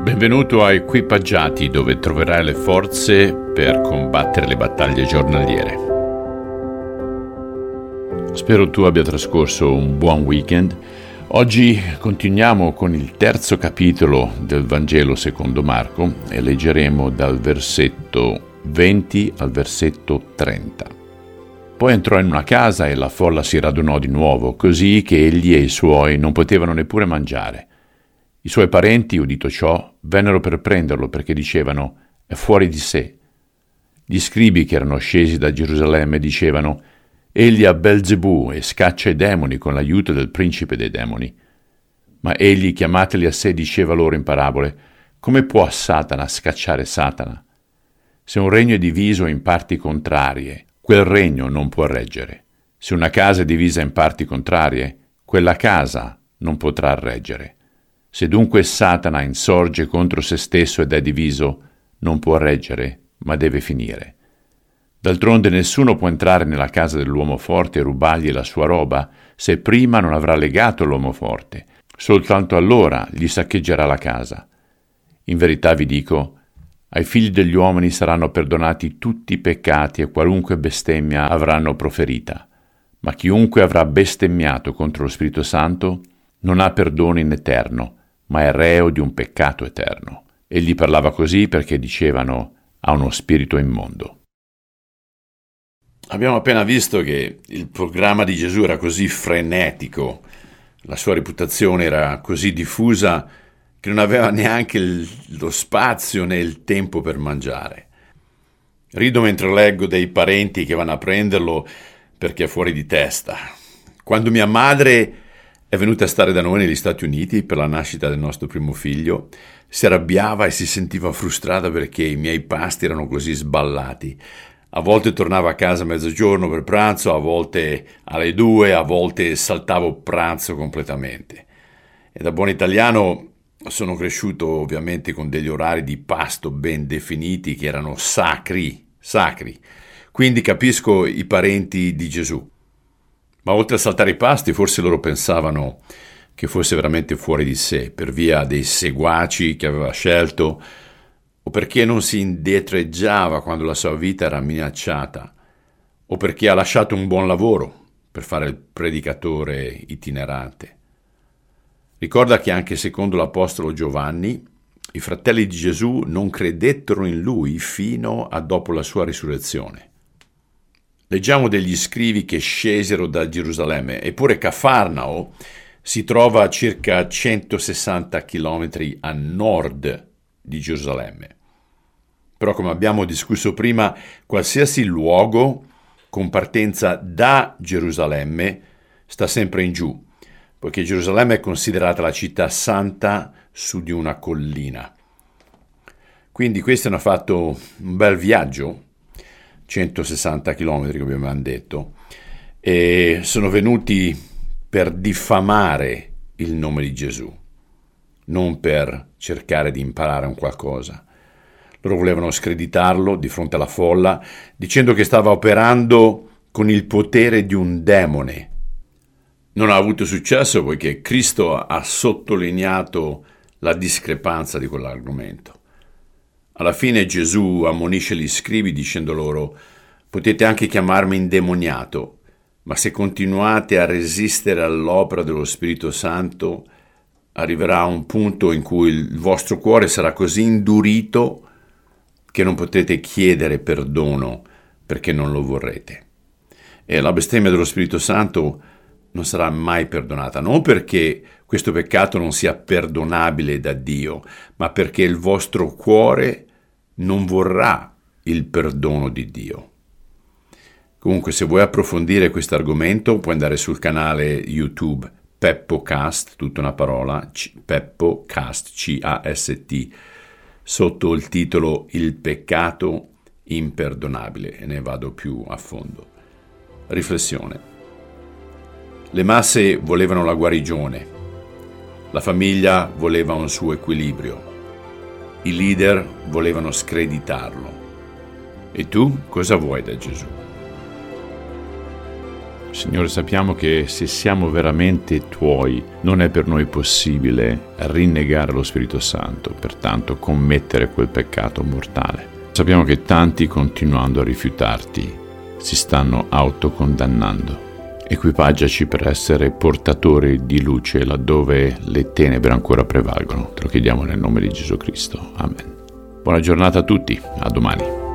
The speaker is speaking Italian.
Benvenuto a Equipaggiati, dove troverai le forze per combattere le battaglie giornaliere. Spero tu abbia trascorso un buon weekend. Oggi continuiamo con il terzo capitolo del Vangelo secondo Marco e leggeremo dal versetto 20 al versetto 30. Poi entrò in una casa e la folla si radunò di nuovo, così che egli e i suoi non potevano neppure mangiare. I suoi parenti, udito ciò, vennero per prenderlo perché dicevano: è fuori di sé. Gli scribi che erano scesi da Gerusalemme dicevano: egli ha Belzebù e scaccia i demoni con l'aiuto del principe dei demoni. Ma egli, chiamateli a sé, diceva loro in parabole: come può Satana scacciare Satana? Se un regno è diviso in parti contrarie, quel regno non può reggere. Se una casa è divisa in parti contrarie, quella casa non potrà reggere. Se dunque Satana insorge contro se stesso ed è diviso, non può reggere, ma deve finire. D'altronde nessuno può entrare nella casa dell'uomo forte e rubargli la sua roba, se prima non avrà legato l'uomo forte. Soltanto allora gli saccheggerà la casa. In verità vi dico, ai figli degli uomini saranno perdonati tutti i peccati e qualunque bestemmia avranno proferita. Ma chiunque avrà bestemmiato contro lo Spirito Santo non ha perdono in eterno, ma è reo di un peccato eterno. Egli parlava così perché dicevano: ha uno spirito immondo. Abbiamo appena visto che il programma di Gesù era così frenetico, la sua reputazione era così diffusa che non aveva neanche lo spazio né il tempo per mangiare. Rido mentre leggo dei parenti che vanno a prenderlo perché è fuori di testa. Quando mia madre è venuta a stare da noi negli Stati Uniti per la nascita del nostro primo figlio, si arrabbiava e si sentiva frustrata perché i miei pasti erano così sballati. A volte tornavo a casa a mezzogiorno per pranzo, a volte alle 2, a volte saltavo pranzo completamente. E da buon italiano sono cresciuto ovviamente con degli orari di pasto ben definiti che erano sacri. Quindi capisco i parenti di Gesù. Ma oltre a saltare i pasti, forse loro pensavano che fosse veramente fuori di sé per via dei seguaci che aveva scelto o perché non si indietreggiava quando la sua vita era minacciata o perché ha lasciato un buon lavoro per fare il predicatore itinerante. Ricorda che anche secondo l'apostolo Giovanni i fratelli di Gesù non credettero in lui fino a dopo la sua risurrezione. Leggiamo degli scrivi che scesero da Gerusalemme, eppure Cafarnao si trova a circa 160 chilometri a nord di Gerusalemme. Però, come abbiamo discusso prima, qualsiasi luogo con partenza da Gerusalemme sta sempre in giù, poiché Gerusalemme è considerata la città santa su di una collina. Quindi questi hanno fatto un bel viaggio, 160 chilometri come abbiamo detto, e sono venuti per diffamare il nome di Gesù, non per cercare di imparare un qualcosa. Loro volevano screditarlo di fronte alla folla, dicendo che stava operando con il potere di un demone. Non ha avuto successo poiché Cristo ha sottolineato la discrepanza di quell'argomento. Alla fine Gesù ammonisce gli scribi dicendo loro: potete anche chiamarmi indemoniato, ma se continuate a resistere all'opera dello Spirito Santo, arriverà un punto in cui il vostro cuore sarà così indurito che non potete chiedere perdono perché non lo vorrete. E la bestemmia dello Spirito Santo non sarà mai perdonata, non perché questo peccato non sia perdonabile da Dio, ma perché il vostro cuore non vorrà il perdono di Dio. Comunque, se vuoi approfondire questo argomento, puoi andare sul canale YouTube PeppoCast, tutta una parola, PeppoCast, C-A-S-T, sotto il titolo Il peccato imperdonabile, e ne vado più a fondo. Riflessione. Le masse volevano la guarigione, la famiglia voleva un suo equilibrio, i leader volevano screditarlo. E tu cosa vuoi da Gesù? Signore, sappiamo che se siamo veramente Tuoi, non è per noi possibile rinnegare lo Spirito Santo, pertanto commettere quel peccato mortale. Sappiamo che tanti, continuando a rifiutarti, si stanno autocondannando. Equipaggiaci per essere portatori di luce laddove le tenebre ancora prevalgono. Te lo chiediamo nel nome di Gesù Cristo. Amen. Buona giornata a tutti, a domani.